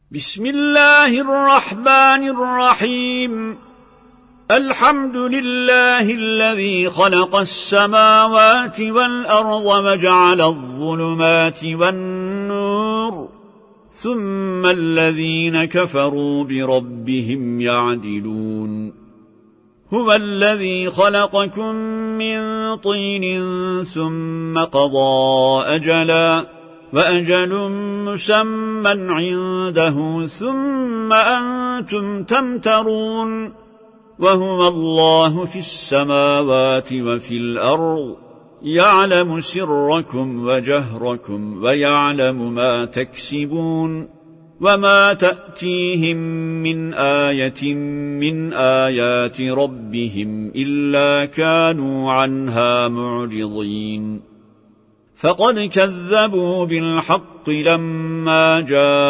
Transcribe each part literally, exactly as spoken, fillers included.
بسم الله الرحمن الرحيم. الحمد لله الذي خلق السماوات والأرض وجعل الظلمات والنور ثم الذين كفروا بربهم يعدلون. هو الذي خلقكم من طين ثم قضى أجلا وأجل مسمى عنده ثم أنتم تمترون. وهو الله في السماوات وفي الأرض يعلم سركم وجهركم ويعلم ما تكسبون. وما تأتيهم من آية من آيات ربهم إلا كانوا عنها معرضين. فقد كذبوا بالحق لما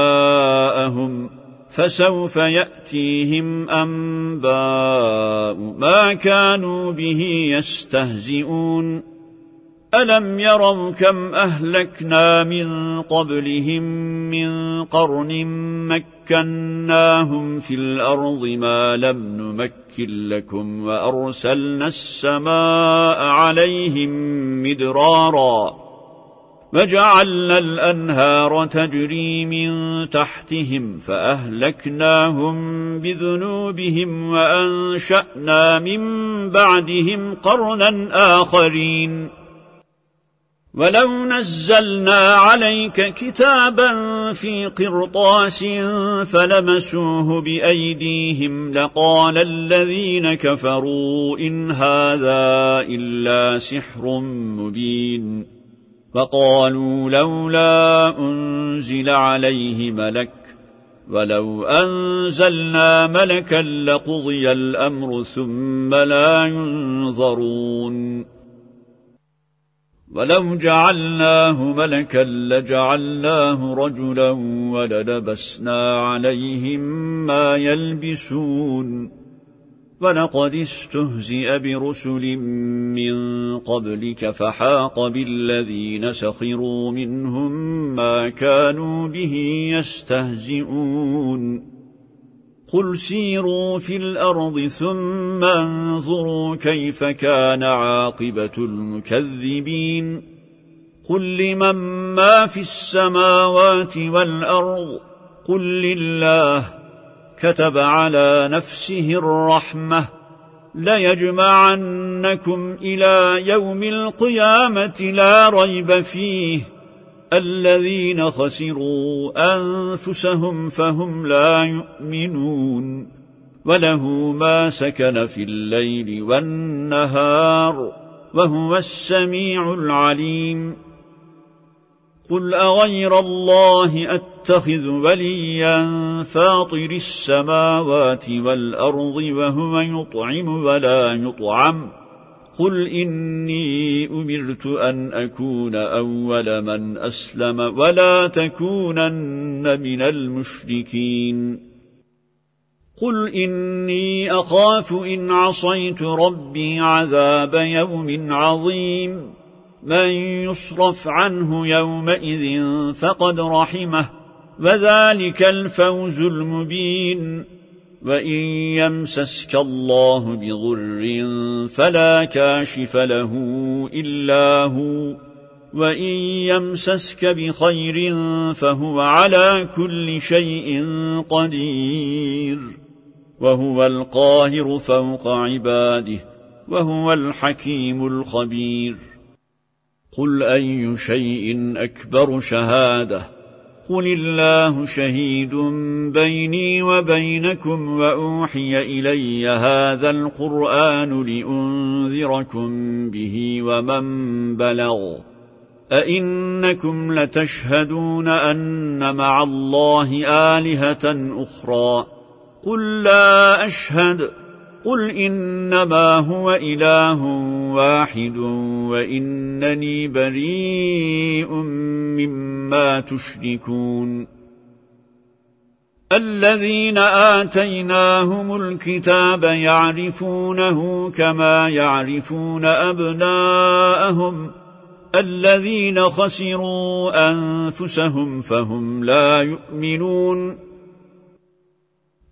جاءهم فسوف يأتيهم أنباء ما كانوا به يستهزئون. ألم يروا كم أهلكنا من قبلهم من قرن مكناهم في الأرض ما لم نمكن لكم وأرسلنا السماء عليهم مدرارا وجعلنا الأنهار تجري من تحتهم فأهلكناهم بذنوبهم وأنشأنا من بعدهم قرنا آخرين. ولو نزلنا عليك كتابا في قرطاس فلمسوه بأيديهم لقال الذين كفروا إن هذا إلا سحر مبين. فقالوا لولا أنزل عليه ملك ولو أنزلنا ملكا لقضي الأمر ثم لا ينظرون. ولو جعلناه ملكا لجعلناه رجلا وللبسنا عليهم ما يلبسون. ولقد استهزئ برسل من قبلك فحاق بالذين سخروا منهم ما كانوا به يستهزئون. قل سيروا في الأرض ثم انظروا كيف كان عاقبة المكذبين. قل لمن ما في السماوات والأرض قل لله كتب على نفسه الرحمة ليجمعنكم إلى يوم القيامة لا ريب فيه. الذين خسروا أنفسهم فهم لا يؤمنون. وله ما سكن في الليل والنهار وهو السميع العليم. قل أغير الله أتخذ وليا فاطر السماوات والأرض وهو يطعم ولا يطعم. قل إني أمرت أن أكون أول من أسلم ولا تكونن من المشركين. قل إني أخاف إن عصيت ربي عذاب يوم عظيم. من يصرف عنه يومئذ فقد رحمه وذلك الفوز المبين. وإن يمسسك الله بضر فلا كاشف له إلا هو وإن يمسسك بخير فهو على كل شيء قدير. وهو القاهر فوق عباده وهو الحكيم الخبير. قل أي شيء أكبر شهادة قل الله شهيد بيني وبينكم وأوحي إلي هذا القرآن لأنذركم به ومن بلغ. أئنكم لتشهدون أن مع الله آلهة أخرى قل لا أشهد. قل إنما هو إله واحد وإنني بريء مما تشركون. الذين آتيناهم الكتاب يعرفونه كما يعرفون أبناءهم الذين خسروا أنفسهم فهم لا يؤمنون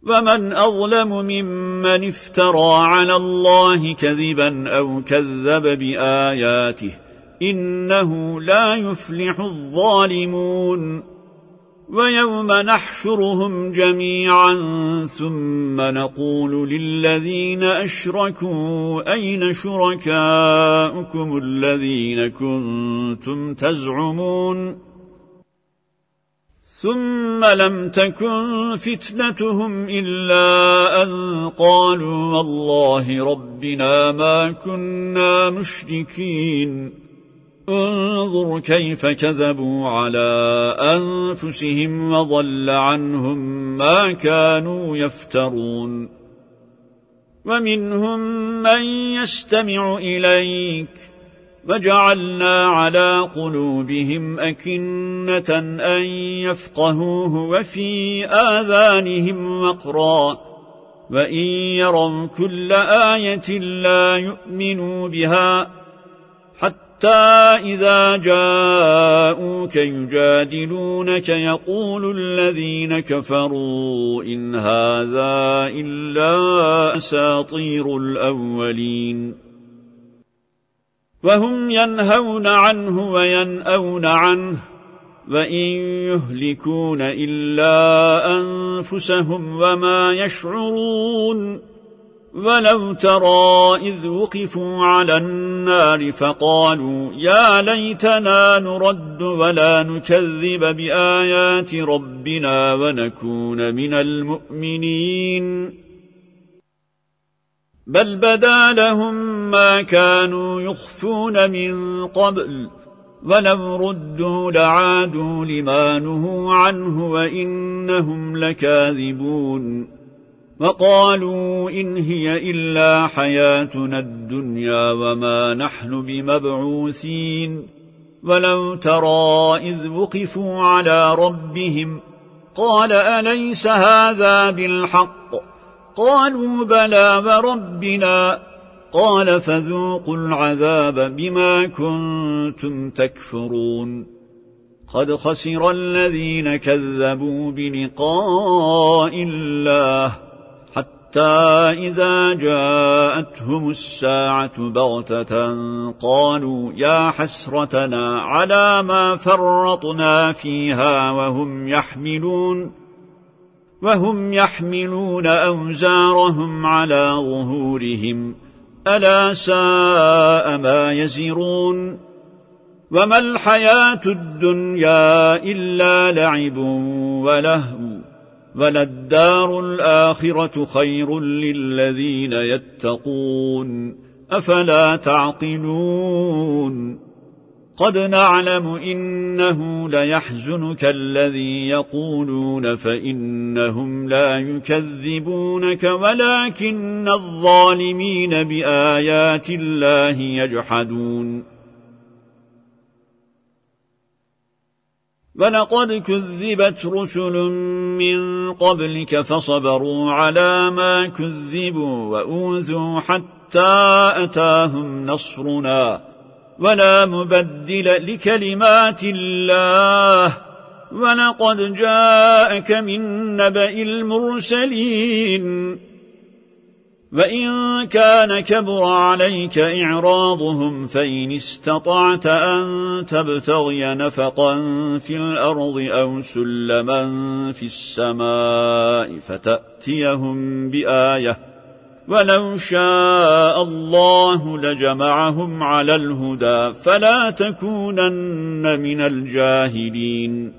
ومن أظلم ممن افترى على الله كذبا أو كذب بآياته إنه لا يفلح الظالمون ويوم نحشرهم جميعا ثم نقول للذين أشركوا أين شركاؤكم الذين كنتم تزعمون ثم لم تكن فتنتهم إلا أن قالوا والله ربنا ما كنا مشركين انظر كيف كذبوا على أنفسهم وضل عنهم ما كانوا يفترون ومنهم من يستمع إليك وجعلنا على قلوبهم أكنة أن يفقهوه وفي آذانهم وقرا وإن يروا كل آية لا يؤمنوا بها حتى إذا جاءوك يجادلونك يقول الذين كفروا إن هذا إلا أساطير الأولين وهم ينهون عنه وينأون عنه وإن يهلكون إلا أنفسهم وما يشعرون ولو ترى إذ وقفوا على النار فقالوا يا ليتنا نرد ولا نكذب بآيات ربنا ونكون من المؤمنين بل بدا لهم ما كانوا يخفون من قبل ولو ردوا لعادوا لما نهوا عنه وإنهم لكاذبون وقالوا إن هي إلا حياتنا الدنيا وما نحن بمبعوثين ولو ترى إذ وقفوا على ربهم قال أليس هذا بالحق قالوا بلى وربنا قال فذوقوا العذاب بما كنتم تكفرون قد خسر الذين كذبوا بلقاء الله حتى إذا جاءتهم الساعة بغتة قالوا يا حسرتنا على ما فرطنا فيها وهم يحملون وهم يحملون أوزارهم على ظهورهم ألا ساء ما يزرون وما الحياة الدنيا إلا لعب ولهو وللدار الآخرة خير للذين يتقون أفلا تعقلون قد نعلم إنه ليحزنك الذي يقولون فإنهم لا يكذبونك ولكن الظالمين بآيات الله يجحدون ولقد كذبت رسل من قبلك فصبروا على ما كذبوا وأوذوا حتى أتاهم نصرنا ولا مبدل لكلمات الله ولقد جاءك من نبأ المرسلين وإن كان كبر عليك إعراضهم فإن استطعت أن تبتغي نفقا في الأرض أو سلما في السماء فتأتيهم بآية ولو شاء الله لجمعهم على الهدى فلا تكونن من الجاهلين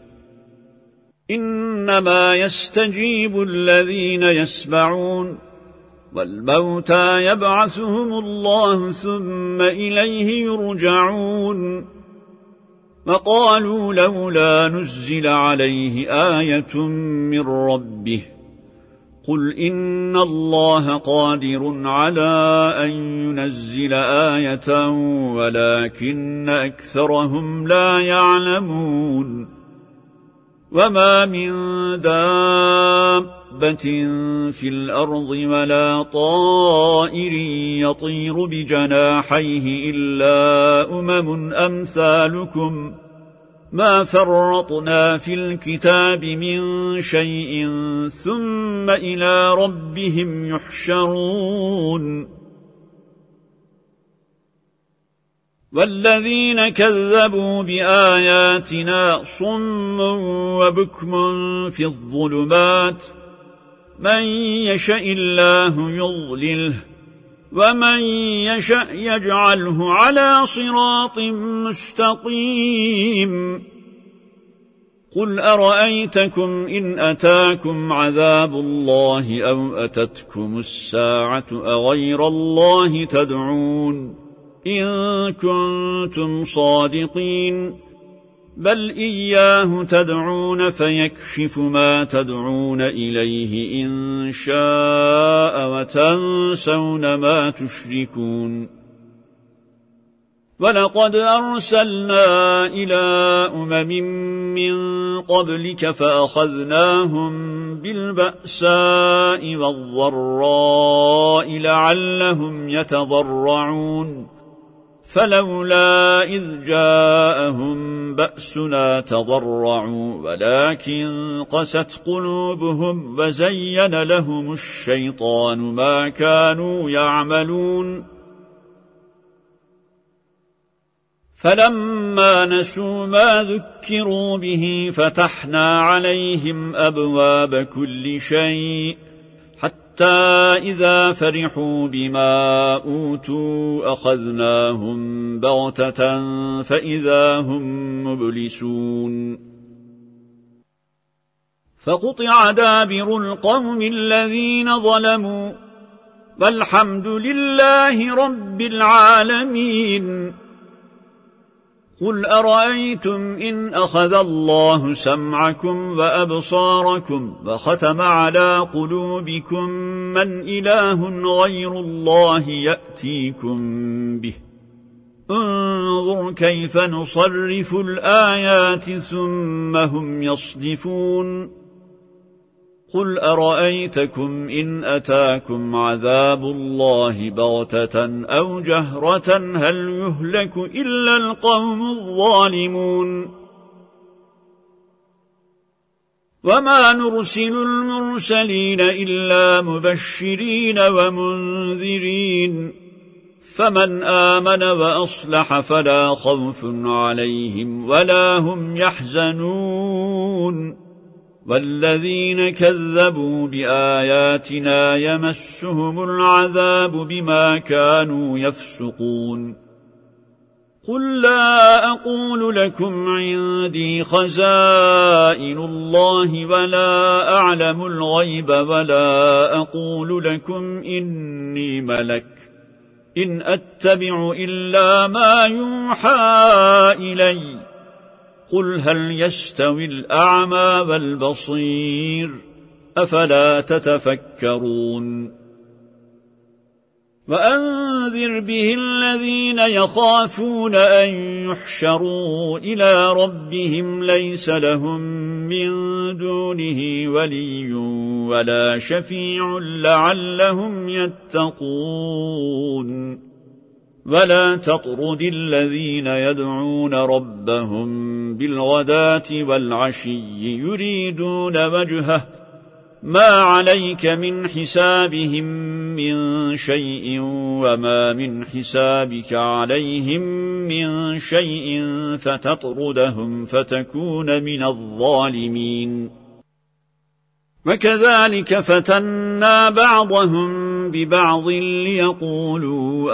إنما يستجيب الذين يسمعون والموتى يبعثهم الله ثم إليه يرجعون وقالوا لولا نزل عليه آية من ربه قل إن الله قادر على أن ينزل آية ولكن أكثرهم لا يعلمون وما من دابة في الأرض ولا طائر يطير بجناحيه إلا أمم أمثالكم ما فرطنا في الكتاب من شيء ثم إلى ربهم يحشرون والذين كذبوا بآياتنا صم وبكم في الظلمات من يشاء الله يضلله ومن يشاء يجعله على صراط مستقيم قل أرأيتكم إن أتاكم عذاب الله أو أتتكم الساعة أغير الله تدعون إن كنتم صادقين بل إياه تدعون فيكشف ما تدعون إليه إن شاء وتنسون ما تشركون ولقد أرسلنا إلى أمم من قبلك فأخذناهم بالبأساء والضراء لعلهم يتضرعون فلولا إذ جاءهم بأسنا تضرعوا ولكن قست قلوبهم وزين لهم الشيطان ما كانوا يعملون فلما نسوا ما ذكروا به فتحنا عليهم أبواب كل شيء حتى إذا فرحوا بما أوتوا أخذناهم بغتة فإذا هم مبلسون فقطع دابر القوم الذين ظلموا والحمد لله رب العالمين قل أرأيتم إن أخذ الله سمعكم وأبصاركم وختم على قلوبكم من إله غير الله يأتيكم به انظر كيف نصرف الآيات ثم هم يصدفون قل أرأيتكم إن أتاكم عذاب الله بغتة أو جهرة هل يهلك إلا القوم الظالمون وما نرسل المرسلين إلا مبشرين ومنذرين فمن آمن وأصلح فلا خوف عليهم ولا هم يحزنون والذين كذبوا بآياتنا يمسهم العذاب بما كانوا يفسقون قل لا أقول لكم عندي خزائن الله ولا أعلم الغيب ولا أقول لكم إني ملك إن أتبع إلا ما يوحى إلي قل هل يستوي الأعمى والبصير أفلا تتفكرون وأنذر به الذين يخافون أن يحشروا إلى ربهم ليس لهم من دونه ولي ولا شفيع لعلهم يتقون ولا تطرد الذين يدعون ربهم بالغداة والعشي يريدون وجهه ما عليك من حسابهم من شيء وما من حسابك عليهم من شيء فتطردهم فتكون من الظالمين وكذلك فتنا بعضهم ببعض ليقولوا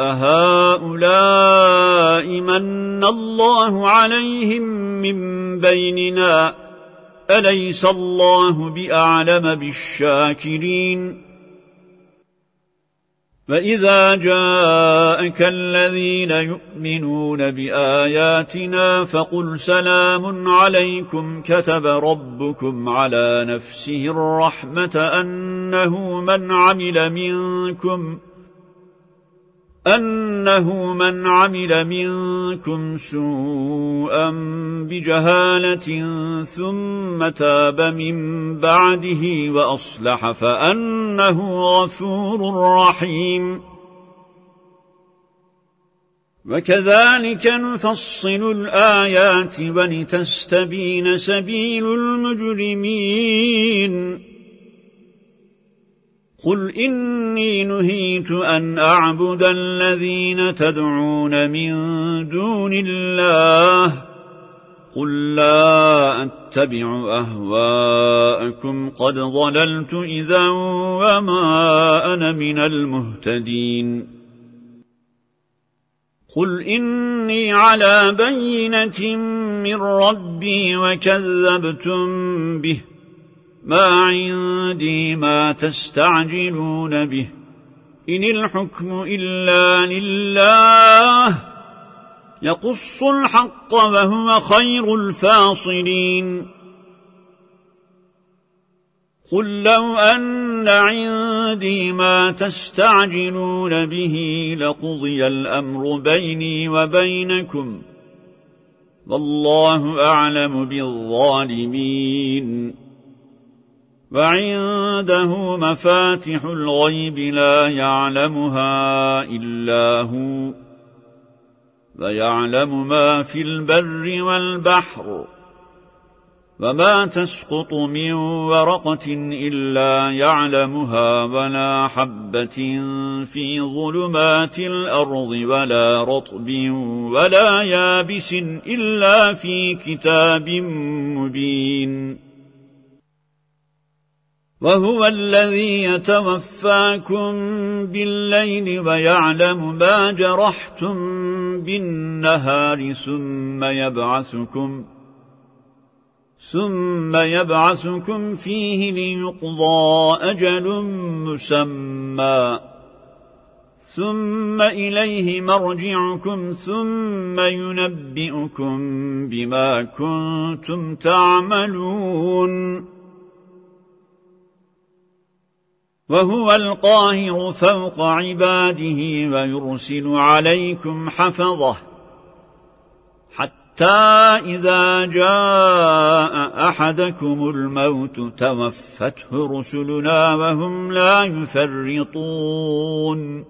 أهؤلاء من الله عليهم من بيننا أليس الله بأعلم بالشاكرين وإذا جاءك الذين يؤمنون بآياتنا فقل سلام عليكم كتب ربكم على نفسه الرحمة أنه من عمل منكم أنه من عمل منكم سوءا بجهالة ثم تاب من بعده وأصلح فأنه غفور رحيم وكذلك نفصل الآيات ولتستبين سبيل المجرمين قل إني نهيت أن أعبد الذين تدعون من دون الله قل لا أتبع أهواءكم قد ضللت إذا وما أنا من المهتدين قل إني على بينة من ربي وكذبتم به ما عندي ما تستعجلون به إن الحكم إلا لله يقص الحق وهو خير الفاصلين قل لو أن عندي ما تستعجلون به لقضي الأمر بيني وبينكم والله أعلم بالظالمين وعنده مفاتح الغيب لا يعلمها إلا هو ويعلم ما في البر والبحر وما تسقط من ورقة إلا يعلمها ولا حبة في ظلمات الأرض ولا رطب ولا يابس إلا في كتاب مبين وهو الذي يتوفاكم بالليل ويعلم ما جرحتم بالنهار ثم يبعثكم ثم يبعثكم فيه ليقضى أجل مسمى ثم إليه مرجعكم ثم ينبئكم بما كنتم تعملون وهو القاهر فوق عباده ويرسل عليكم حفظه حتى إذا جاء أحدكم الموت توفته رسلنا وهم لا يفرطون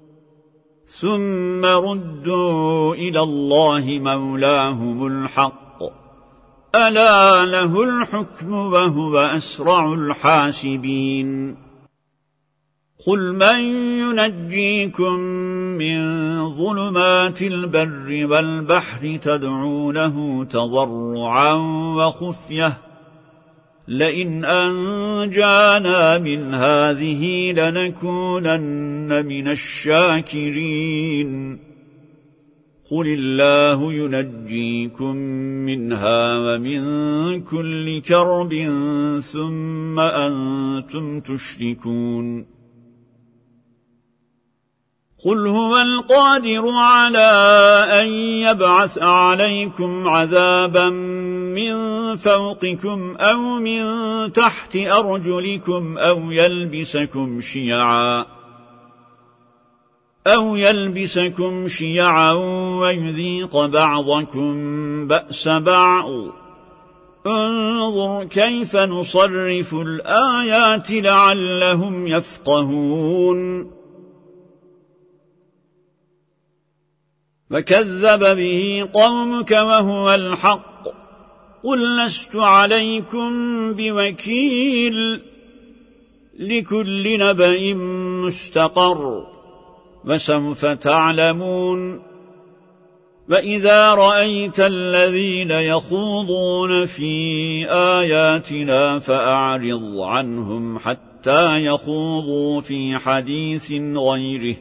ثم ردوا إلى الله مولاهم الحق ألا له الحكم وهو أسرع الحاسبين قل من ينجيكم من ظلمات البر والبحر تدعونه تضرعا وخفية لئن أنجانا من هذه لنكونن من الشاكرين قل الله ينجيكم منها ومن كل كرب ثم أنتم تشركون قل هو القادر على أن يبعث عليكم عذابا من فوقكم أو من تحت أرجلكم أو يلبسكم شيعا أو يلبسكم شيعا ويذيق بعضكم بأس بعض انظر كيف نصرف الآيات لعلهم يفقهون وكذب به قومك وهو الحق قل لست عليكم بوكيل لكل نبأ مستقر وسوف تعلمون وإذا رأيت الذين يخوضون في آياتنا فأعرض عنهم حتى يخوضوا في حديث غيره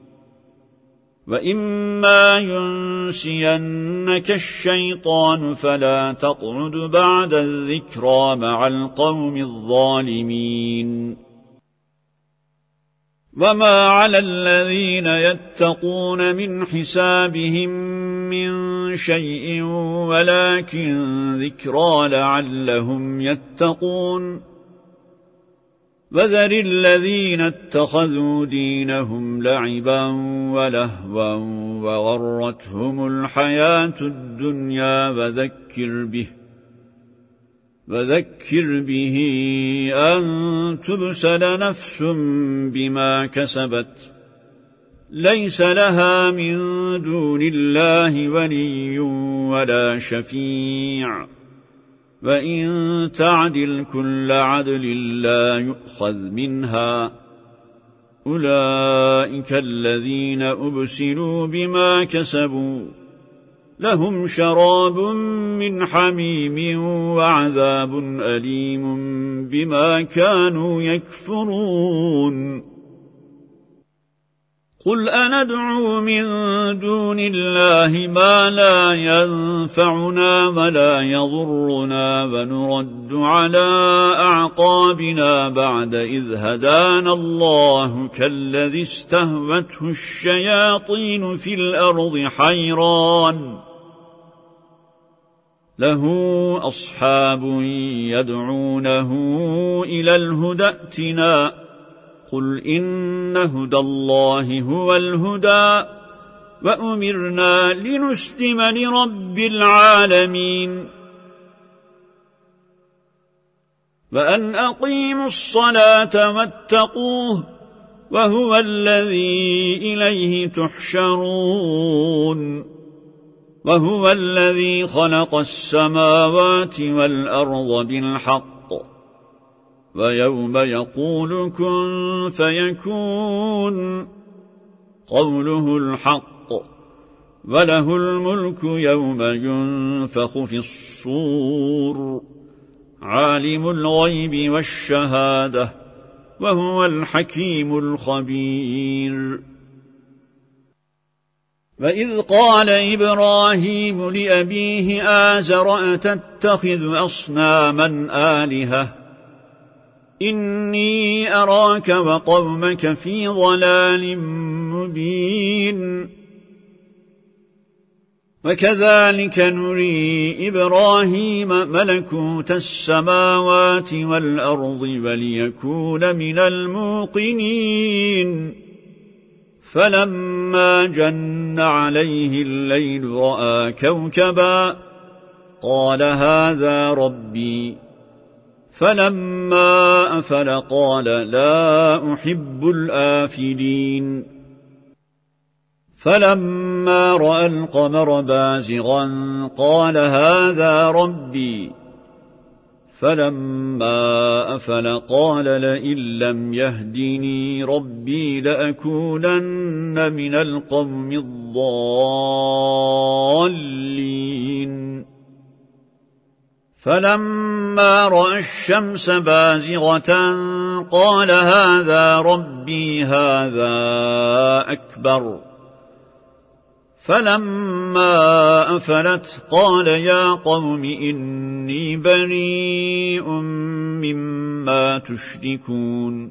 وإما ينسينك الشيطان فلا تقعد بعد الذكرى مع القوم الظالمين وما على الذين يتقون من حسابهم من شيء ولكن ذكرى لعلهم يتقون وذر الذين اتخذوا دينهم لعبا ولهوا وغرتهم الحياة الدنيا وذكر به وذكر به أن تبسل نفس بما كسبت ليس لها من دون الله ولي ولا شفيع وإن تعدل كل عدل لا يؤخذ منها أولئك الذين أبسلوا بما كسبوا لهم شراب من حميم وعذاب أليم بما كانوا يكفرون قل أندعو من دون الله ما لا ينفعنا ولا يضرنا ونرد على أعقابنا بعد إذ هدانا الله كالذي استهوته الشياطين في الأرض حيران له أصحاب يدعونه إلى الهدى ائتنا قل إن هدى الله هو الهدى وأمرنا لنسلم لرب العالمين وأن أقيموا الصلاة واتقوه وهو الذي إليه تحشرون وهو الذي خلق السماوات والأرض بالحق ويوم يقول كن فيكون قوله الحق وله الملك يوم ينفخ في الصور عالم الغيب والشهادة وهو الحكيم الخبير وإذ قال إبراهيم لأبيه آزر أتتخذ أصناما آلهة إني أراك وقومك في ضلال مبين وكذلك نري إبراهيم ملكوت السماوات والأرض وليكون من الموقنين فلما جن عليه الليل رأى كوكبا قال هذا ربي فلما أفل قال لا أحب الآفلين فلما رأى القمر بازغا قال هذا ربي فلما أفل قال لئن لم يهدني ربي لأكونن من القوم الضالين فلما رأى الشمس بازغة قال هذا ربي هذا أكبر فلما أفلت قال يا قوم إني بريء مما تشركون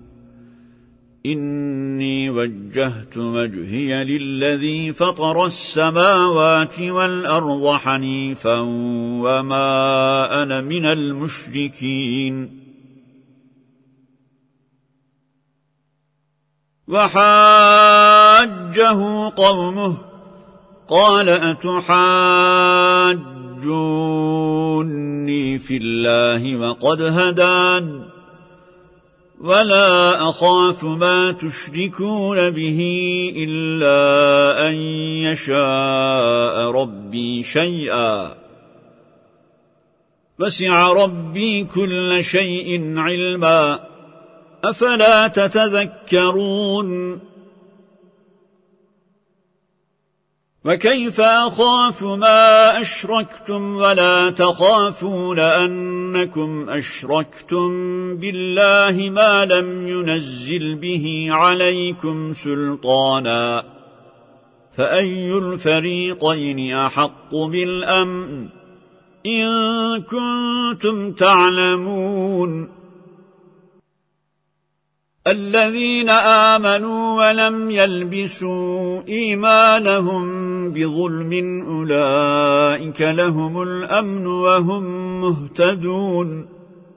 إني وجهت وجهي للذي فطر السماوات والأرض حنيفا وما أنا من المشركين وحاجه قومه قال أتحاجوني في الله وقد هدان ولا أخاف ما تشركون به إلا أن يشاء ربي شيئا وسع ربي كل شيء علما أفلا تتذكرون وكيف أخاف ما أشركتم ولا تخافون أنكم أشركتم بالله ما لم ينزل به عليكم سلطانا فأي الفريقين أحق بالأمن إن كنتم تعلمون الذين آمنوا ولم يلبسوا إيمانهم بظلم أولئك لهم الأمن وهم مهتدون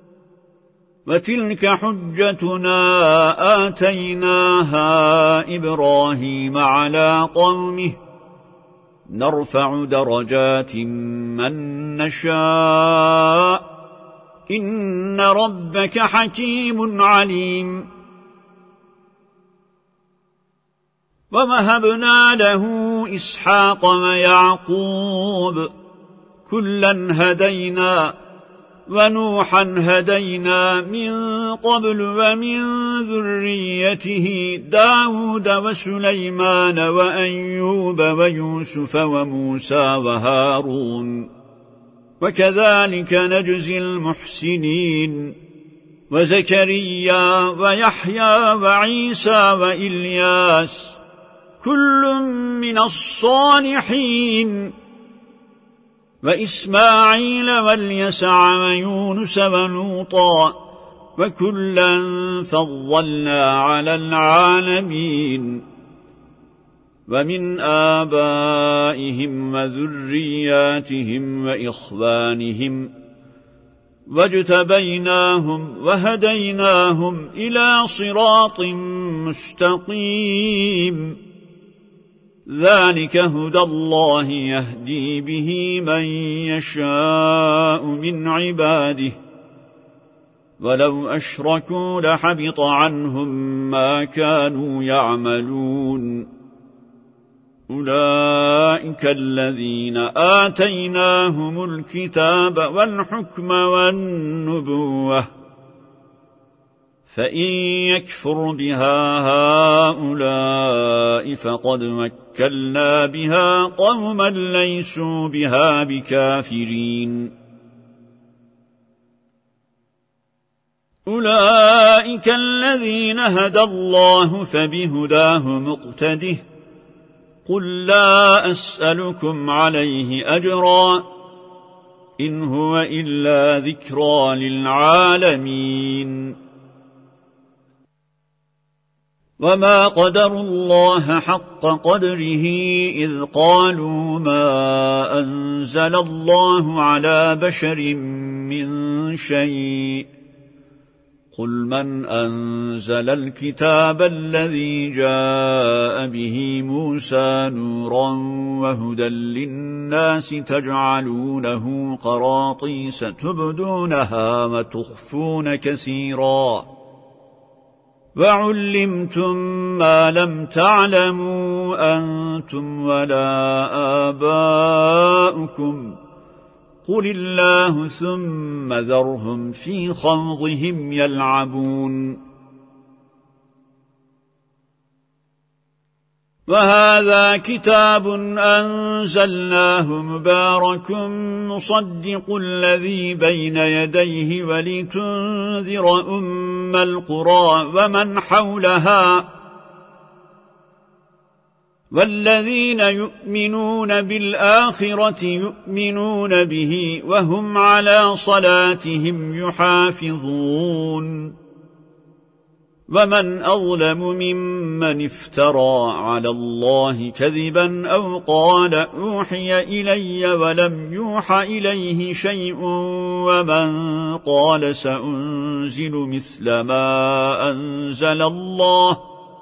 وتلك حجتنا آتيناها إبراهيم على قومه نرفع درجات من نشاء إن ربك حكيم عليم وَوَهَبْنَا لَهُ إِسْحَاقَ وَيَعْقُوبَ كُلًّا هَدَيْنَا وَنُوحًا هَدَيْنَا مِنْ قَبْلُ وَمِنْ ذُرِّيَّتِهِ دَاوُودَ وَسُلَيْمَانَ وَأَيُّوبَ وَيُوسُفَ وَمُوسَى وَهَارُونَ وَكَذَلِكَ نَجْزِي الْمُحْسِنِينَ وَزَكَرِيَّا وَيَحْيَى وَعِيسَى وَإِلْيَاسَ كُلٌّ مِّنَ الصَّالِحِينَ وَإِسْمَاعِيلَ وَالْيَسَعَ وَيُونُسَ وَلُوطًا وَكُلًّا فَضَّلْنَا عَلَى الْعَالَمِينَ وَمِنْ آبَائِهِمْ وَذُرِّيَّاتِهِمْ وَإِخْوَانِهِمْ وَاجْتَبَيْنَاهُمْ وَهَدَيْنَاهُمْ إِلَى صِرَاطٍ مُسْتَقِيمٍ ذَلِكَ هُدَى اللَّهِ يَهْدِي بِهِ مَن يَشَاءُ مِنْ عِبَادِهِ وَلَوْ أَشْرَكُوا لَحَبِطَ عَنْهُمْ مَا كَانُوا يَعْمَلُونَ أُولَئِكَ الَّذِينَ آتَيْنَاهُمُ الْكِتَابَ وَالْحُكْمَ وَالنُّبُوَّةَ فَإِنْ يَكْفُرْ بِهَا هَؤُلَاءِ فَقَدْ وَكَّلْنَا بِهَا قَوْمًا لَيْسُوا بِهَا بِكَافِرِينَ أُولَئِكَ الَّذِينَ هَدَى اللَّهُ فَبِهُدَاهُ مُقْتَدِهِ قُل لَّا أَسْأَلُكُمْ عَلَيْهِ أَجْرًا إِنْ هُوَ إِلَّا ذِكْرَى لِلْعَالَمِينَ وَمَا قَدَرُوا اللَّهَ حَقَّ قَدْرِهِ إِذْ قَالُوا مَا أَنزَلَ اللَّهُ عَلَى بَشَرٍ مِّن شَيْءٍ قُلْ مَنْ أَنزَلَ الْكِتَابَ الَّذِي جَاءَ بِهِ مُوسَى نُورًا وَهُدًى لِلنَّاسِ تَجْعَلُونَهُ قَرَاطِيسَ تُبْدُونَهَا وَتُخْفُونَ كَثِيرًا وَعُلِّمْتُم مَّا لَمْ تَعْلَمُوا أَنتُمْ وَلَا آبَاؤُكُمْ قُلِ اللَّهُ ثُمَّ ذَرْهُمْ فِي خَوْضِهِمْ يَلْعَبُونَ وَهَذَا كِتَابٌ أَنزَلْنَاهُ مُبَارَكٌ مُصَدِّقُ الَّذِي بَيْنَ يَدَيْهِ وَلِتُنذِرَ أُمَّ الْقُرَى وَمَنْ حَوْلَهَا وَالَّذِينَ يُؤْمِنُونَ بِالْآخِرَةِ يُؤْمِنُونَ بِهِ وَهُمْ عَلَى صَلَاتِهِمْ يُحَافِظُونَ وَمَنْ أَظْلَمُ مِمَّنِ افْتَرَى عَلَى اللَّهِ كَذِبًا أَوْ قَالَ أُوحِيَ إِلَيَّ وَلَمْ يُوحَ إِلَيْهِ شَيْءٌ وَمَنْ قَالَ سَأُنْزِلُ مِثْلَ مَا أَنزَلَ اللَّهُ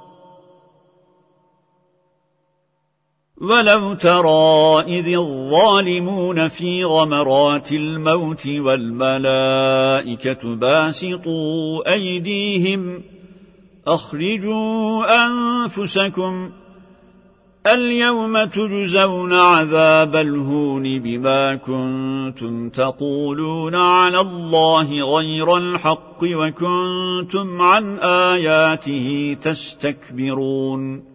وَلَوْ تَرَى إِذِ الظَّالِمُونَ فِي غَمَرَاتِ الْمَوْتِ وَالْمَلَائِكَةُ بَاسِطُو أَيْدِيهِمْ أَخْرِجُوا أَنفُسَكُمْ الْيَوْمَ تُجْزَوْنَ عَذَابَ الْهُونِ بِمَا كُنتُمْ تَقُولُونَ عَلَى اللَّهِ غَيْرَ الْحَقِّ وَكُنتُمْ عَنْ آيَاتِهِ تَسْتَكْبِرُونَ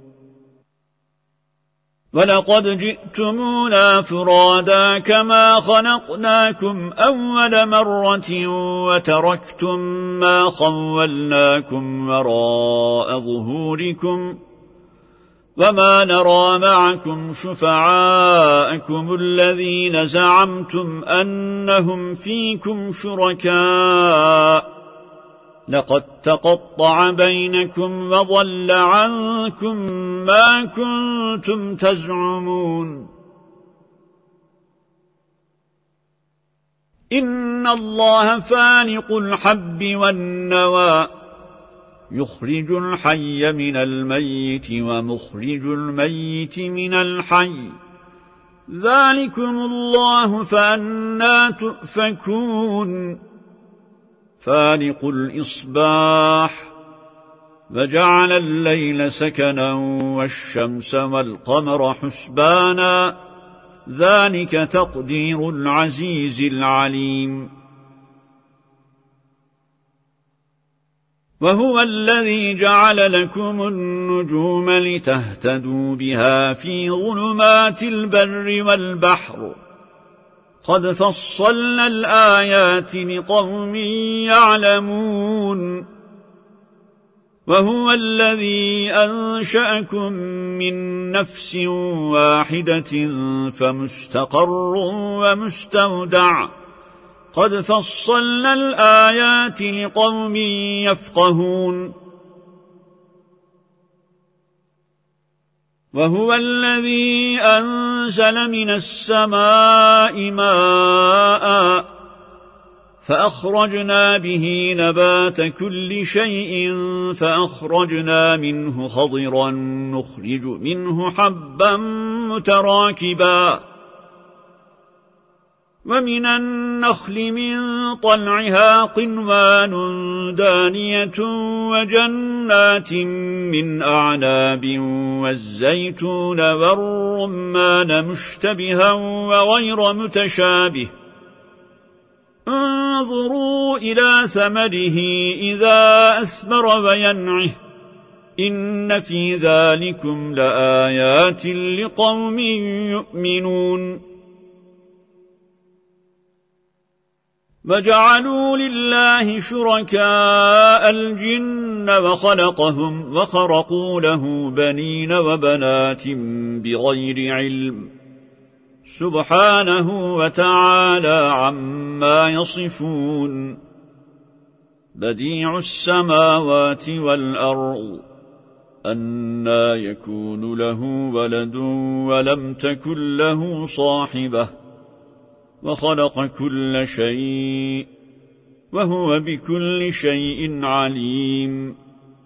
وَلَقَدْ جِئْتُمُونَا فُرَادَى كَمَا خَلَقْنَاكُمْ أَوَّلَ مَرَّةٍ وَتَرَكْتُمْ مَا خَوَّلْنَاكُمْ وَرَاءَ ظُهُورِكُمْ وَمَا نَرَى مَعَكُمْ شُفَعَاءَكُمُ الَّذِينَ زَعَمْتُمْ أَنَّهُمْ فِيكُمْ شُرَكَاءُ لقد تقطع بينكم وضل عنكم ما كنتم تزعمون إن الله فالق الحب والنوى يخرج الحي من الميت ومخرج الميت من الحي ذلكم الله فأنى تؤفكون فالق الإصباح وجعل الليل سكنا والشمس والقمر حسبانا ذلك تقدير العزيز العليم وهو الذي جعل لكم النجوم لتهتدوا بها في ظلمات البر والبحر قد فصلنا الآيات لقوم يعلمون وهو الذي أنشأكم من نفس واحدة فمستقر ومستودع قد فصلنا الآيات لقوم يفقهون وهو الذي أنزل من السماء ماء فأخرجنا به نبات كل شيء فأخرجنا منه خضرا نخرج منه حبا متراكبا ومن النخل من طلعها قنوان دانية وجنات من أعناب والزيتون والرمان مشتبها وغير متشابه انظروا إلى ثمره إذا أثمر وينعه إن في ذلكم لآيات لقوم يؤمنون وجعلوا لله شركاء الجن وخلقهم وخرقوا له بنين وبنات بغير علم سبحانه وتعالى عما يصفون بديع السماوات والأرض أنى يكون له ولد ولم تكن له صاحبة وخلق كل شيء وهو بكل شيء عليم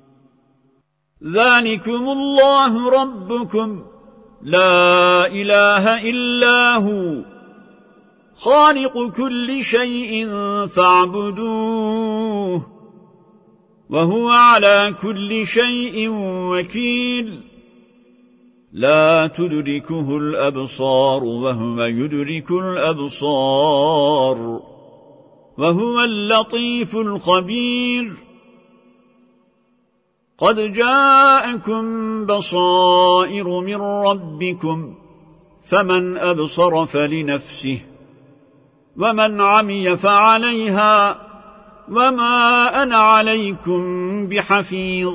ذلكم الله ربكم لا إله إلا هو خالق كل شيء فاعبدوه وهو على كل شيء وكيل لا تدركه الأبصار وهو يدرك الأبصار وهو اللطيف الخبير قد جاءكم بصائر من ربكم فمن أبصر فلنفسه ومن عمي فعليها وما أنا عليكم بحفيظ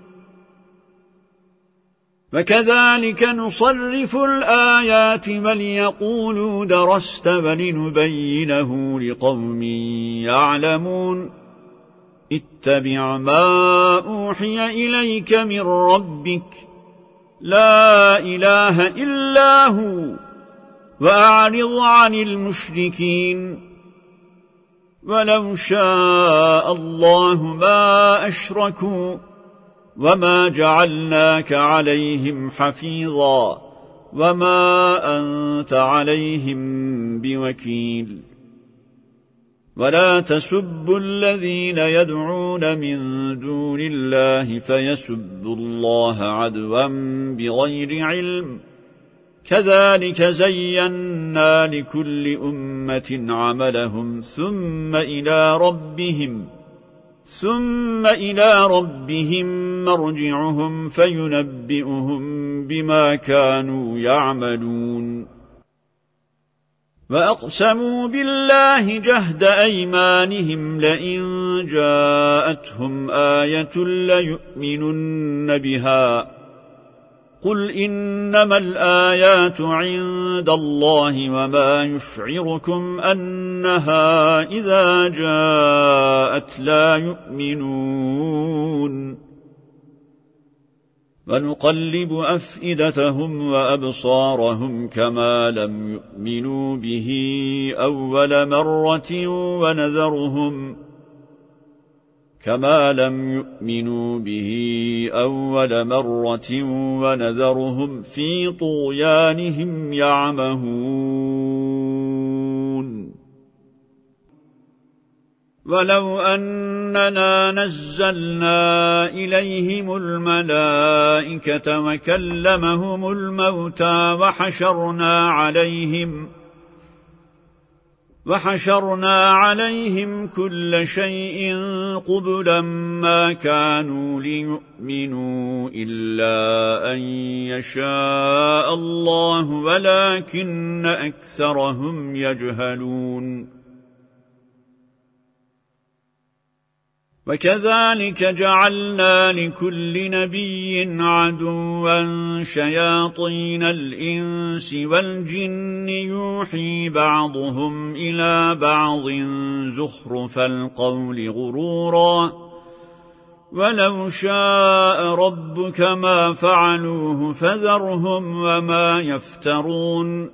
وكذلك نصرف الآيات وليقولوا درست ولنبينه لقوم يعلمون اتبع ما أوحي إليك من ربك لا إله إلا هو وأعرض عن المشركين ولو شاء الله ما أشركوا وما جعلناك عليهم حفيظا وما أنت عليهم بوكيل ولا تسبوا الذين يدعون من دون الله فيسبوا الله عدوا بغير علم كذلك زينا لكل أمة عملهم ثم إلى ربهم ثم إلى ربهم مرجعهم فينبئهم بما كانوا يعملون وأقسموا بالله جهد أيمانهم لئن جاءتهم آية ليؤمنن بها قل إنما الآيات عند الله وما يشعركم أنها إذا جاءت لا يؤمنون ونقلب أفئدتهم وأبصارهم كما لم يؤمنوا به أول مرة ونذرهم كما لم يؤمنوا به أول مرة ونذرهم في طغيانهم يعمهون ولو أننا نزلنا إليهم الملائكة وكلمهم الموتى وحشرنا عليهم وحشرنا عليهم كل شيء قبلا ما كانوا ليؤمنوا إلا أن يشاء الله ولكن أكثرهم يجهلون وكذلك جعلنا لكل نبي عدوا شياطين الإنس والجن يوحي بعضهم إلى بعض زخرف القول غرورا ولو شاء ربك ما فعلوه فذرهم وما يفترون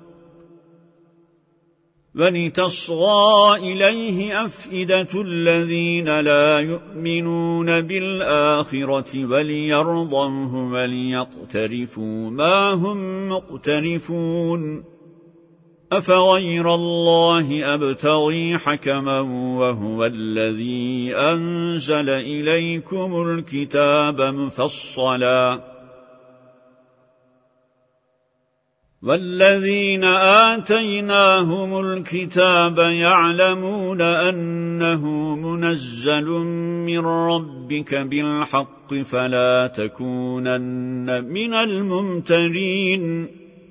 ولتصغى إليه أفئدة الذين لا يؤمنون بالآخرة وليرضوه وليقترفوا ما هم مقترفون أفغير الله أبتغي حكما وهو الذي أنزل إليكم الكتاب مفصلا والذين آتيناهم الكتاب يعلمون أنه منزل من ربك بالحق فلا تكونن من الممترين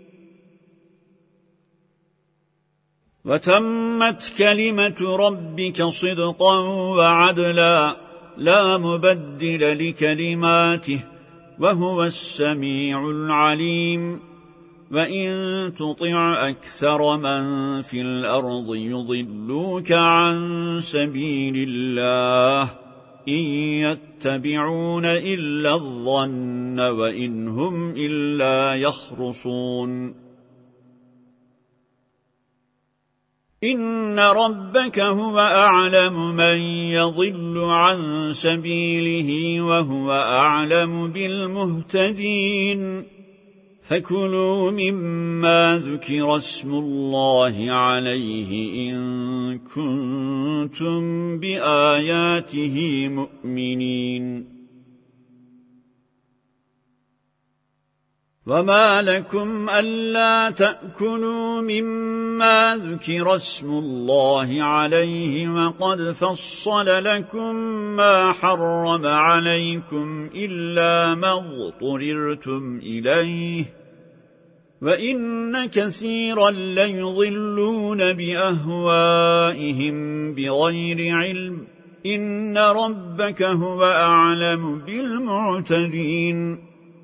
وتمت كلمة ربك صدقا وعدلا لا مبدل لكلماته وهو السميع العليم وَإِن تُطِعْ أَكْثَرَ مَنْ فِي الْأَرْضِ يُضِلُّوكَ عَنْ سَبِيلِ اللَّهِ إِنْ يَتَّبِعُونَ إِلَّا الظَّنَّ وَإِنْ هُمْ إِلَّا يَخْرُصُونَ إِنَّ رَبَّكَ هُوَ أَعْلَمُ مَنْ يَضِلُّ عَنْ سَبِيلِهِ وَهُوَ أَعْلَمُ بِالْمُهْتَدِينَ فَكُلُوا مِمَّا ذُكِرَ اسْمُ اللَّهِ عَلَيْهِ إِن كُنتُم بِآيَاتِهِ مُؤْمِنِينَ وَمَا لَكُمْ أَلَّا تَأْكُلُوا مِمَّا ذُكِرَ اسْمُ اللَّهِ عَلَيْهِ وَقَدْ فَصَّلَ لَكُم مَّا حَرَّمَ عَلَيْكُمْ إِلَّا مَا اضْطُرِرْتُمْ إِلَيْهِ وَإِنَّ كَثِيرًا لَيُضِلُّونَ بِأَهْوَائِهِمْ بِغَيْرِ عِلْمٍ إِنَّ رَبَّكَ هُوَ أَعْلَمُ بِالْمُعْتَدِينَ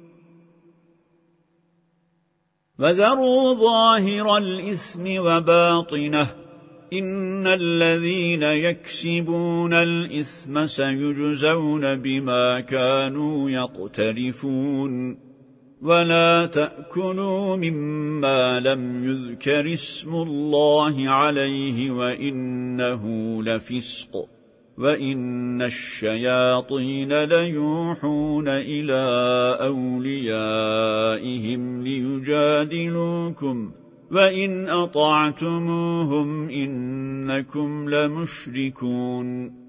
وَذَرُوا ظَاهِرَ الْإِثْمِ وَبَاطِنَهُ إِنَّ الَّذِينَ يَكْسِبُونَ الْإِثْمَ سَيُجْزَوْنَ بِمَا كَانُوا يَقْتَرِفُونَ وَلَا تَأْكُلُوا مِمَّا لَمْ يُذْكَرِ اسْمُ اللَّهِ عَلَيْهِ وَإِنَّهُ لَفِسْقٌ وَإِنَّ الشَّيَاطِينَ لَيُوحُونَ إِلَى أَوْلِيَائِهِمْ لِيُجَادِلُوكُمْ وَإِنْ أَطَعْتُمُوهُمْ إِنَّكُمْ لَمُشْرِكُونَ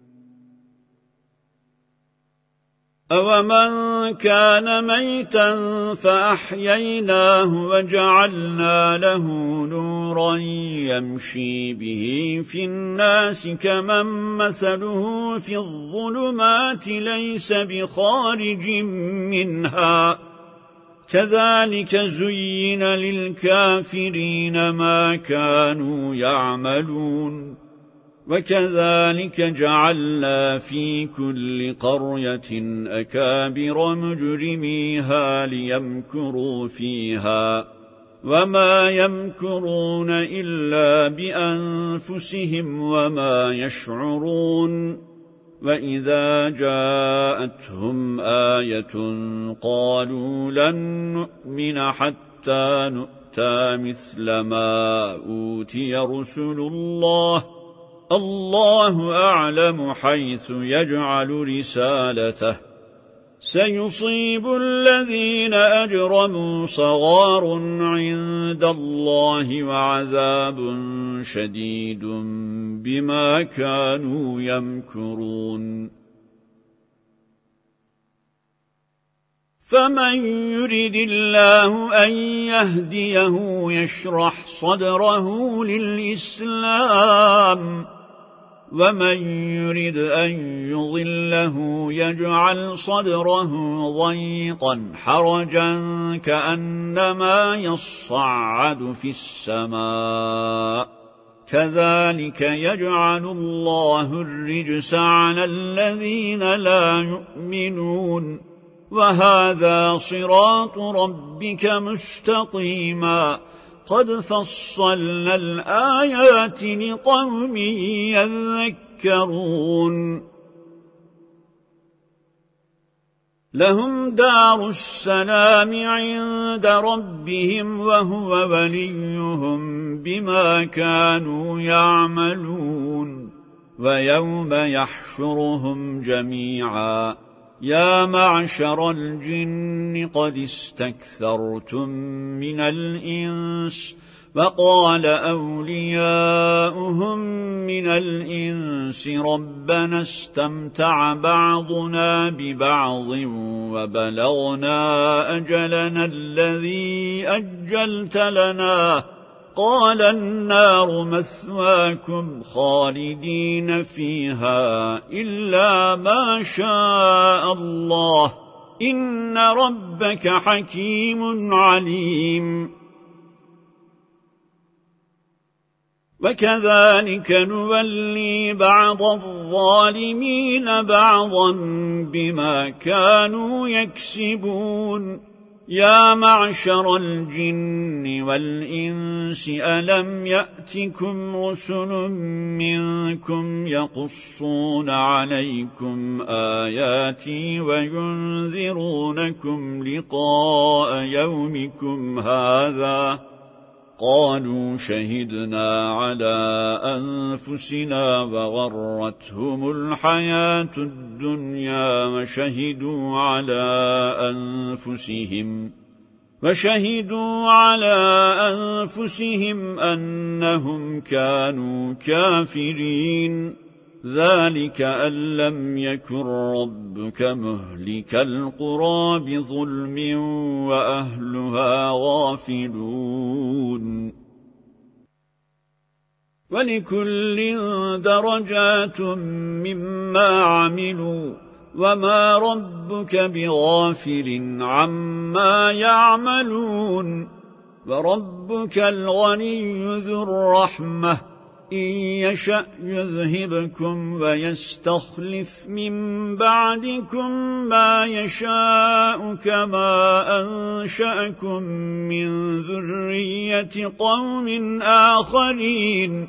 أَوَمَنْ كَانَ مَيْتًا فَأَحْيَيْنَاهُ وَجَعَلْنَا لَهُ نُورًا يَمْشِي بِهِ فِي النَّاسِ كَمَنْ مَثَلُهُ فِي الظُّلُمَاتِ لَيْسَ بِخَارِجٍ مِنْهَا كَذَلِكَ زُيِّنَ لِلْكَافِرِينَ مَا كَانُوا يَعْمَلُونَ وَكَذَلِكَ جَعَلْنَا فِي كُلِّ قَرْيَةٍ أَكَابِرَ مُجْرِمِيهَا لِيَمْكُرُوا فِيهَا وَمَا يَمْكُرُونَ إِلَّا بِأَنفُسِهِمْ وَمَا يَشْعُرُونَ وَإِذَا جَاءَتْهُمْ آيَةٌ قَالُوا لَن نُّؤْمِنَ حَتَّى نُؤْتَىٰ مِثْلَ مَا أُوتِيَ رُسُلُ اللَّهِ الله أعلم حيث يجعل رسالته سيصيب الذين أجرموا صغار عند الله وعذاب شديد بما كانوا يمكرون فمن يرد الله أن يهديه يشرح صدره للإسلام ومن يرد أن يضله يجعل صدره ضيقا حرجا كأنما يصعد في السماء كذلك يجعل الله الرجس على الذين لا يؤمنون وهذا صراط ربك مستقيما قد فصلنا الآيات لقوم يذكرون لهم دار السلام عند ربهم وهو وليهم بما كانوا يعملون ويوم يحشرهم جميعا يا معشر الجن قد استكثرتم من الإنس وقال أولياؤهم من الإنس ربنا استمتع بعضنا ببعض وبلغنا أجلنا الذي أجلت لنا قال النار مثواكم خالدين فيها إلا ما شاء الله إن ربك حكيم عليم وكذلك نولي بعض الظالمين بعضا بما كانوا يكسبون يا معشر الجن والإنس ألم يأتكم رسل منكم يقصون عليكم آياتي وينذرونكم لقاء يومكم هذا قالوا شهدنا على أنفسنا وغرتهم الحياة الدنيا وشهدوا على أنفسهم وشهدوا على أنفسهم أنهم كانوا كافرين ذلك أن لم يكن ربك مهلك القرى بظلم وأهلها غافلون ولكل درجات مما عملوا وما ربك بغافل عما يعملون وربك الغني ذو الرحمة إن يشأ يذهبكم ويستخلف من بعدكم ما يشاء كما أنشأكم من ذرية قوم آخرين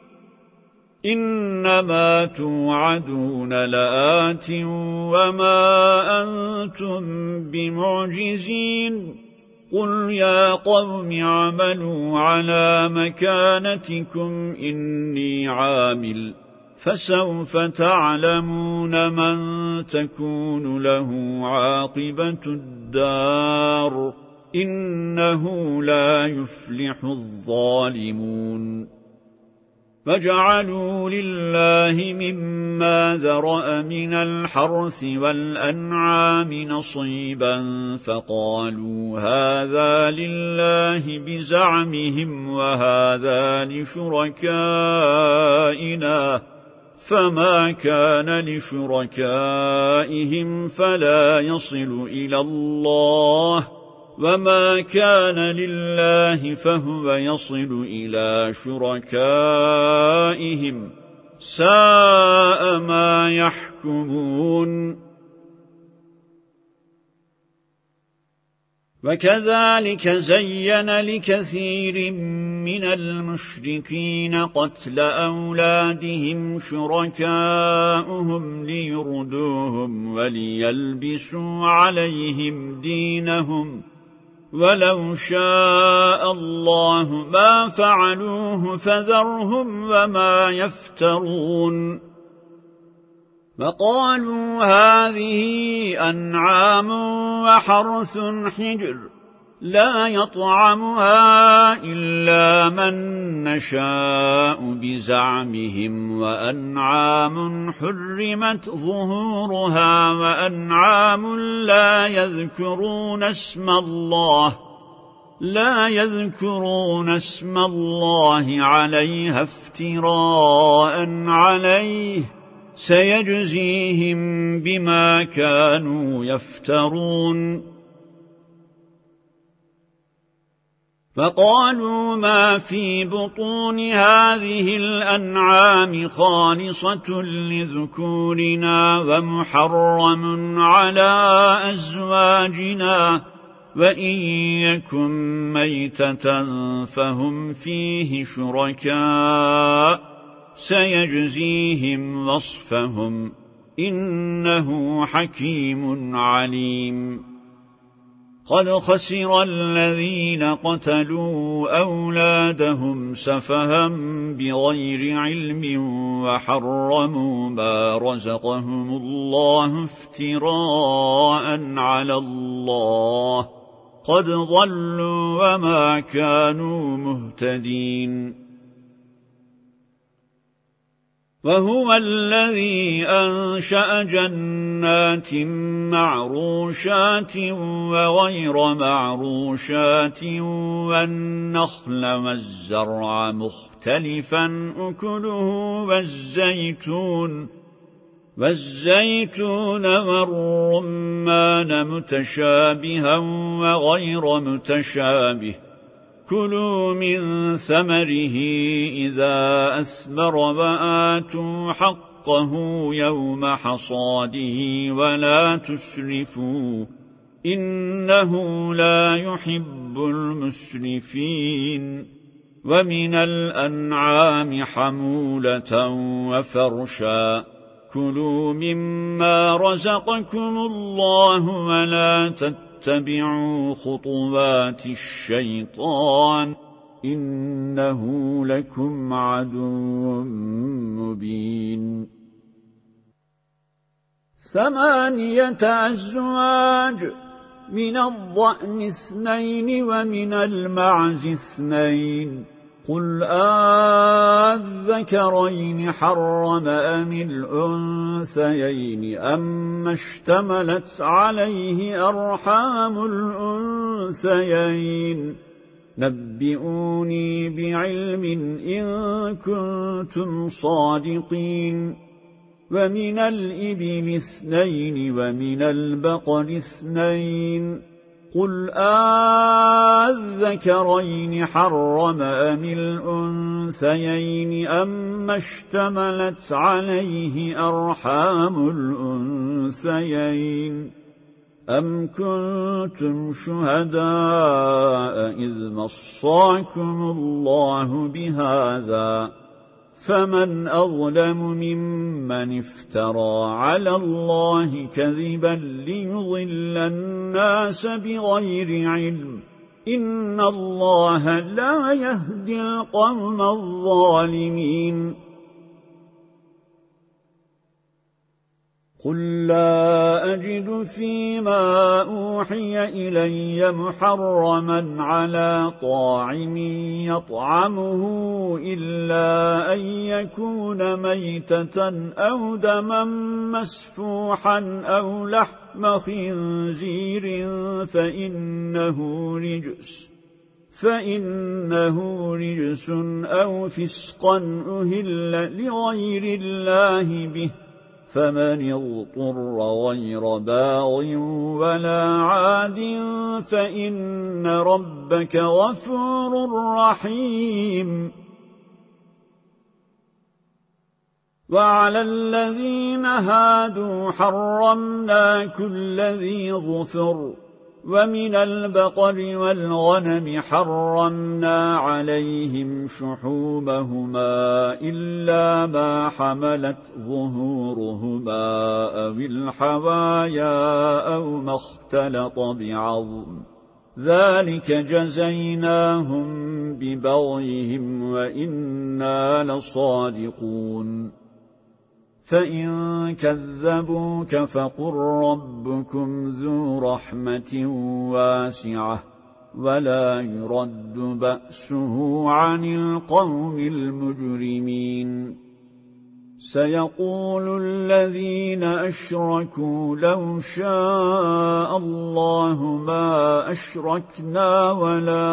إنما توعدون لآت وما أنتم بمعجزين قل يا قوم اعملوا على مكانتكم إني عامل فسوف تعلمون من تكون له عاقبة الدار إنه لا يفلح الظالمون فجعلوا لله مما ذرأ من الحرث والأنعام نصيبا فقالوا هذا لله بزعمهم وهذا لشركائنا فما كان لشركائهم فلا يصل إلى الله وما كان لله فهو يصل إلى شركائهم ساء ما يحكمون وكذلك زين لكثير من المشركين قتل أولادهم شركاؤهم ليردوهم وليلبسوا عليهم دينهم ولو شاء الله ما فعلوه فذرهم وما يفترون فقالوا هذه أنعام وحرث حجر لا يطعمها إلا من نشاء بزعمهم وأنعام حرمت ظهورها وأنعام لا يذكرون اسم الله لا يذكرون اسم الله عليها افتراء عليه سيجزيهم بما كانوا يفترون فقالوا ما في بطون هذه الأنعام خالصة لذكورنا ومحرم على أزواجنا وإن يكن ميتة فهم فيه شركاء سيجزيهم وصفهم إنه حكيم عليم قد خسر الذين قتلوا أولادهم سفها بغير علم وحرموا ما رزقهم الله افتراء على الله قد ضلوا وما كانوا مهتدين وهو الذي أنشأ جنات معروشات وغير معروشات والنخل والزرع مختلفا أكله والزيتون والزيتون والرمان متشابها وغير متشابه كلوا من ثمره إذا أثمر وآتوا حقه يوم حصاده ولا تسرفوا إنه لا يحب المسرفين ومن الأنعام حمولة وفرشا كلوا مما رزقكم الله ولا تتبعوا اتبعوا خطوات الشيطان إنه لكم عدو مبين ثمانية أزواج من الضأن اثنين ومن المعز اثنين قل آذكرين حرم أم الأنثيين أم اشتملت عليه أرحام الأنثيين نبئوني بعلم إن كنتم صادقين ومن الإبل اثنين ومن البقر اثنين قل آذكرين حرم أم الأنثيين أم اشتملت عليه أرحام الأنثيين أم كنتم شهداء إذ مصاكم الله بهذا فمن أظلم ممن افترى على الله كذبا ليضل الناس بغير علم إن الله لا يهدي القوم الظالمين قل لا أجد فيما أوحي إلي محرما على طاعم يطعمه إلا أن يكون ميتة أو دما مسفوحا أو لحم خنزير فإنه رجس فإنه رجس أو فسقا أهل لغير الله به فمن اضطر غير باغ ولا عاد فإن ربك غفور رحيم وعلى الذين هادوا حرمنا كل ذي ظفر ومن البقر والغنم حرمنا عليهم شحومهما إلا ما حملت ظهورهما أو الحوايا أو ما اختلط بعظم ذلك جزيناهم ببغيهم وإنا لصادقون فإن كذبوك فقل ربكم ذو رحمة واسعة ولا يرد بأسه عن القوم المجرمين سيقول الذين أشركوا لو شاء الله ما أشركنا ولا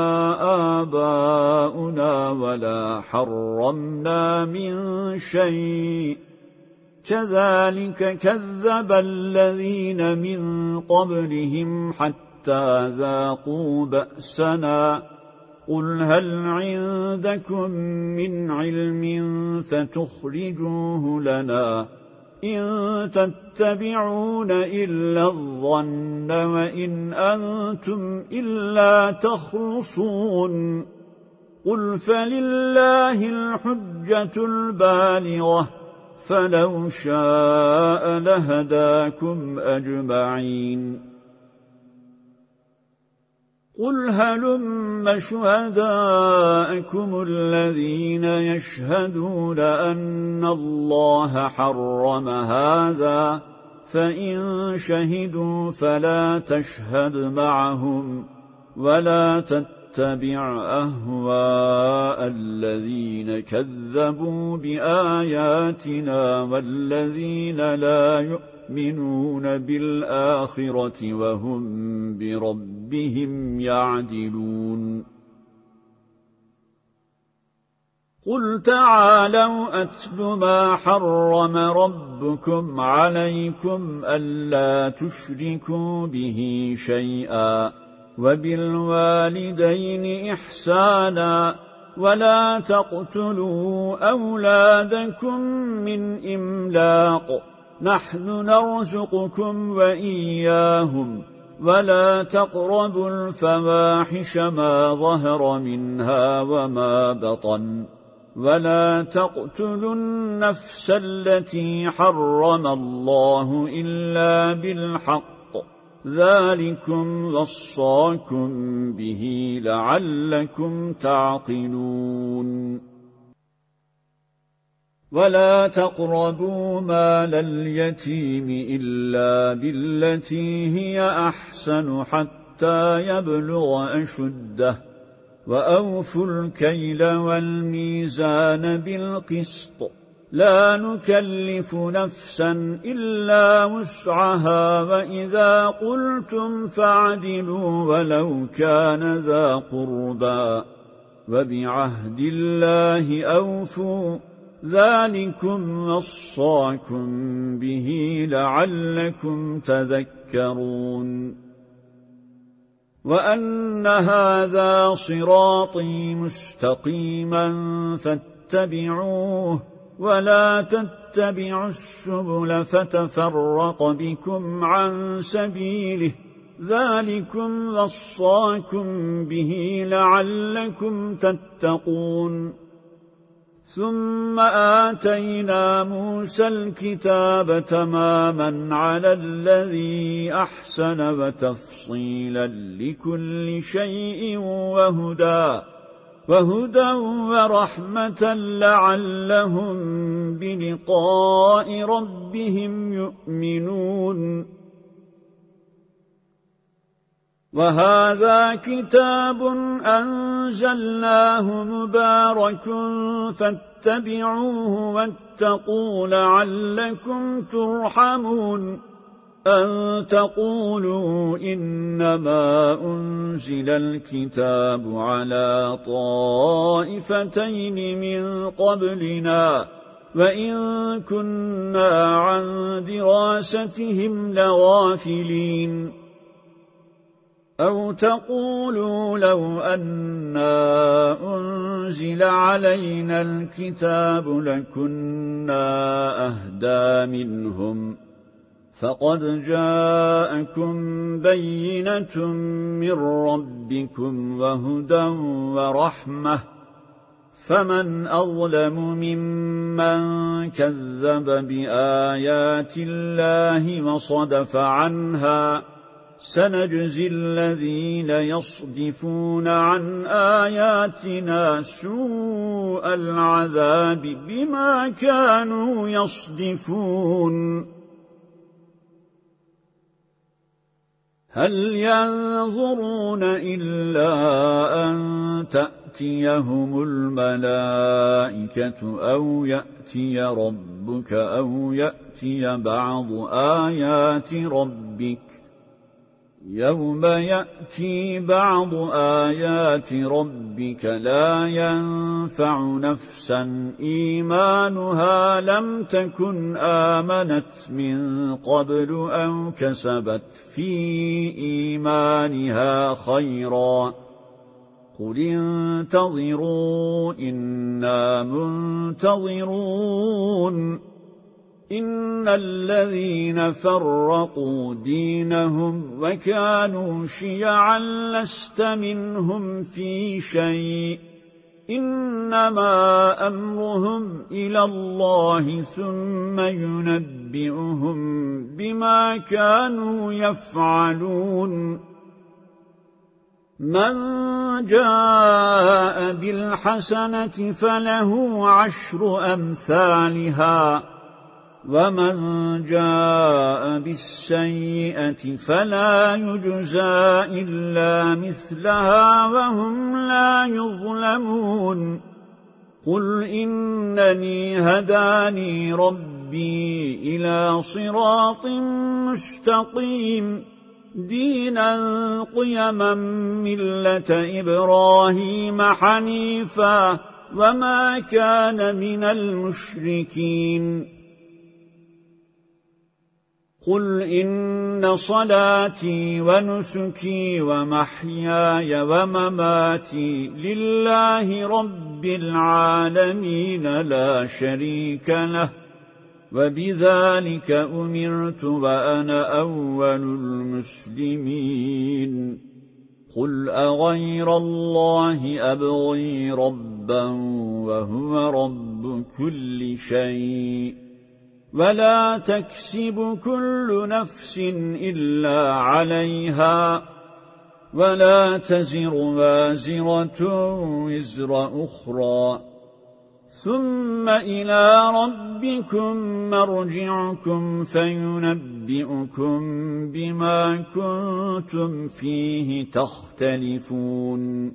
آباؤنا ولا حرمنا من شيء كذلك كذب الذين من قبلهم حتى ذاقوا بأسنا قل هل عندكم من علم فتخرجوه لنا إن تتبعون إلا الظن وإن أنتم إلا تخرصون قل فلله الحجة البالغة فلو شاء لهداكم أجمعين قل هلم شهداءكم الذين يشهدون أن الله حرم هذا فإن شهدوا فلا تشهد معهم ولا تتبع أهواء الذين كذبوا بآياتنا والذين لا يؤمنون بالآخرة وهم بربهم يعدلون قل تعالوا أتل ما حرم ربكم عليكم ألا تشركوا به شيئا وبالوالدين إحسانا ولا تقتلوا أولادكم من إملاق نحن نرزقكم وإياهم ولا تقربوا الفواحش ما ظهر منها وما بطن ولا تقتلوا النفس التي حرم الله إلا بالحق ذلكم وصاكم به لعلكم تعقلون ولا تقربوا مال اليتيم إلا بالتي هي أحسن حتى يبلغ أشده وأوفوا الكيل والميزان بالقسط لا نكلف نفسا إلا وسعها وإذا قلتم فاعدلوا ولو كان ذا قربى وبعهد الله أوفوا ذلكم وصاكم به لعلكم تذكرون وأن هذا صراطي مستقيما فاتبعوه ولا تتبعوا السبل فتفرق بكم عن سبيله ذلكم وصاكم به لعلكم تتقون ثم آتينا موسى الكتاب تماما على الذي أحسن وتفصيلا لكل شيء وهدى وهدى ورحمة لعلهم بلقاء ربهم يؤمنون وهذا كتاب أنزلناه مبارك فاتبعوه واتقوا لعلكم ترحمون أن تقولوا إنما أنزل الكتاب على طائفتين من قبلنا وإن كنا عن دراستهم لغافلين أو تقولوا لو أنا أنزل علينا الكتاب لكنا أهدى منهم فقد جاءكم بينة من ربكم وهدى ورحمة فمن أظلم ممن كذب بآيات الله وصدف عنها سنجزي الذين يصدفون عن آياتنا سوء العذاب بما كانوا يصدفون هل ينظرون إلا أن تأتيهم الملائكة أو يأتي ربك أو يأتي بعض آيات ربك يوم يأتي بعض آيات ربك لا ينفع نفسا إيمانها لم تكن آمنت من قبل أو كسبت في إيمانها خيرا قل انتظروا إنا منتظرون إن الذين فرقوا دينهم وكانوا شيعا لست منهم في شيء إنما أمرهم إلى الله ثم ينبئهم بما كانوا يفعلون من جاء بالحسنة فله عشر أمثالها ومن جاء بالسيئة فلا يجزى إلا مثلها وهم لا يظلمون قل إنني هداني ربي إلى صراط مستقيم دينا قيما ملة إبراهيم حنيفا وما كان من المشركين قل إن صلاتي ونسكي ومحياي ومماتي لله رب العالمين لا شريك له وبذلك أمرت وأنا أول المسلمين قل أغير الله أبغي ربا وهو رب كل شيء ولا تكسب كل نفس إلا عليها ولا تزر وازرة وزر أخرى ثم إلى ربكم مرجعكم فينبئكم بما كنتم فيه تختلفون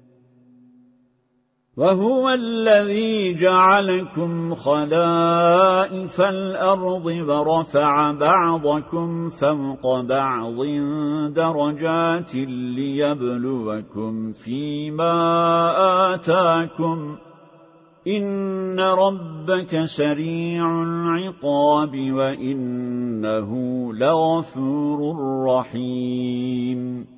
وهو الذي جعلكم خلائف الأرض ورفع بعضكم فوق بعض درجات ليبلوكم فيما آتاكم إن ربك سريع العقاب وإنه لغفور رحيم